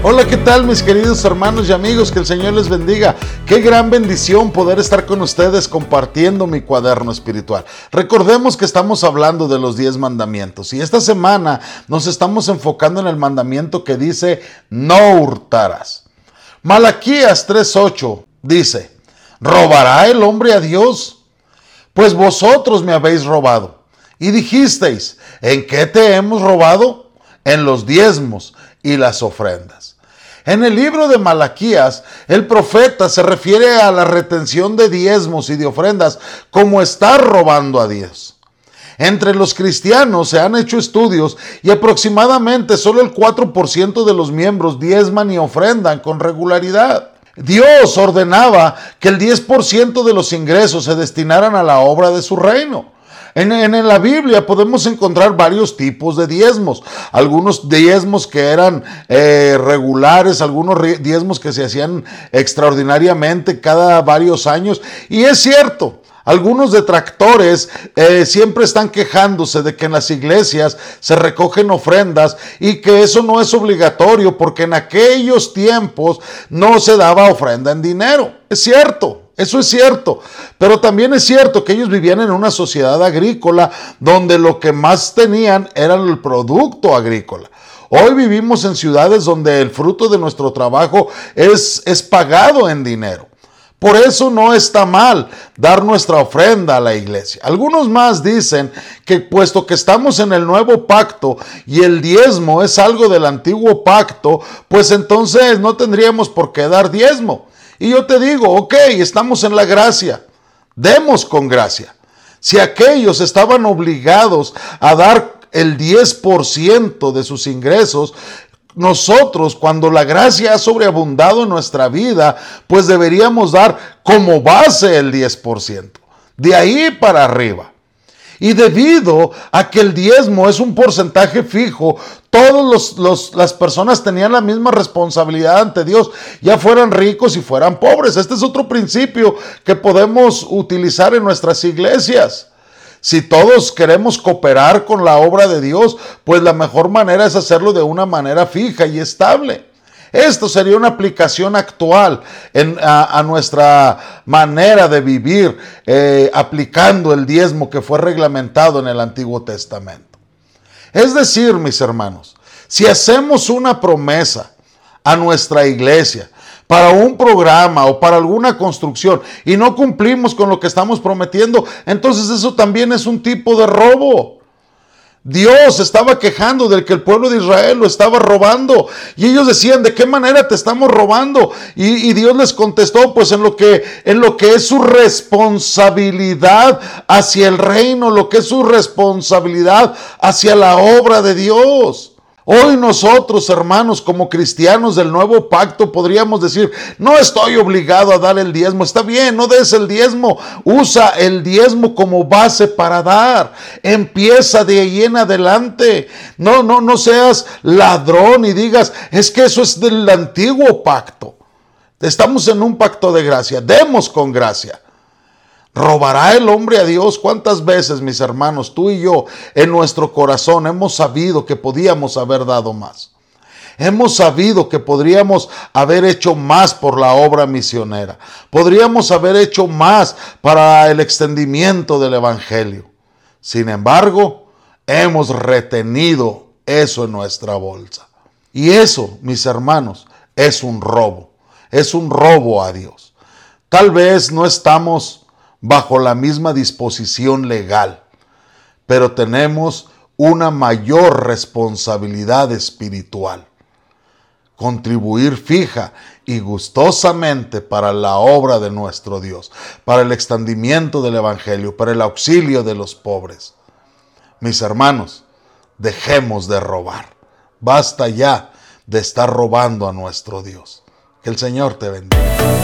Hola, ¿qué tal mis queridos hermanos y amigos? Que el Señor les bendiga. Qué gran bendición poder estar con ustedes compartiendo mi cuaderno espiritual. Recordemos que estamos hablando de los 10 mandamientos y esta semana nos estamos enfocando en el mandamiento que dice no hurtarás. Malaquías 3:8 dice: ¿robará el hombre a Dios? Pues vosotros me habéis robado. Y dijisteis: ¿en qué te hemos robado? En los diezmos y las ofrendas. En el libro de Malaquías, el profeta se refiere a la retención de diezmos y de ofrendas como estar robando a Dios. Entre los cristianos se han hecho estudios y aproximadamente solo el 4% de los miembros diezman y ofrendan con regularidad. Dios ordenaba que el 10% de los ingresos se destinaran a la obra de su reino. En la Biblia podemos encontrar varios tipos de diezmos. Algunos diezmos que eran regulares, algunos diezmos que se hacían extraordinariamente cada varios años. Y es cierto, algunos detractores siempre están quejándose de que en las iglesias se recogen ofrendas y que eso no es obligatorio porque en aquellos tiempos no se daba ofrenda en dinero. Es cierto. Eso es cierto, pero también es cierto que ellos vivían en una sociedad agrícola donde lo que más tenían era el producto agrícola. Hoy vivimos en ciudades donde el fruto de nuestro trabajo es pagado en dinero. Por eso no está mal dar nuestra ofrenda a la iglesia. Algunos más dicen que puesto que estamos en el nuevo pacto y el diezmo es algo del antiguo pacto, pues entonces no tendríamos por qué dar diezmo. Y yo te digo, ok, estamos en la gracia, demos con gracia. Si aquellos estaban obligados a dar el 10% de sus ingresos, nosotros, cuando la gracia ha sobreabundado en nuestra vida, pues deberíamos dar como base el 10%, de ahí para arriba. Y debido a que el diezmo es un porcentaje fijo, todas las personas tenían la misma responsabilidad ante Dios, ya fueran ricos y fueran pobres. Este es otro principio que podemos utilizar en nuestras iglesias. Si todos queremos cooperar con la obra de Dios, pues la mejor manera es hacerlo de una manera fija y estable. Esto sería una aplicación actual a nuestra manera de vivir, aplicando el diezmo que fue reglamentado en el Antiguo Testamento. Es decir, mis hermanos, si hacemos una promesa a nuestra iglesia para un programa o para alguna construcción y no cumplimos con lo que estamos prometiendo, entonces eso también es un tipo de robo. Dios estaba quejando del que el pueblo de Israel lo estaba robando. Y ellos decían, ¿de qué manera te estamos robando? Y Dios les contestó, pues en lo que es su responsabilidad hacia el reino, lo que es su responsabilidad hacia la obra de Dios. Hoy nosotros, hermanos, como cristianos del nuevo pacto, podríamos decir, no estoy obligado a dar el diezmo. Está bien, no des el diezmo. Usa el diezmo como base para dar. Empieza de ahí en adelante. No seas ladrón y digas, es que eso es del antiguo pacto. Estamos en un pacto de gracia. Demos con gracia. ¿Robará el hombre a Dios? ¿Cuántas veces, mis hermanos, tú y yo, en nuestro corazón hemos sabido que podíamos haber dado más? Hemos sabido que podríamos haber hecho más por la obra misionera. Podríamos haber hecho más para el extendimiento del evangelio. Sin embargo, hemos retenido eso en nuestra bolsa. Y eso, mis hermanos, es un robo. Es un robo a Dios. Tal vez no estamos bajo la misma disposición legal, pero tenemos una mayor responsabilidad espiritual. Contribuir fija y gustosamente para la obra de nuestro Dios, para el extendimiento del evangelio, para el auxilio de los pobres. Mis hermanos, dejemos de robar. Basta ya de estar robando a nuestro Dios. Que el Señor te bendiga.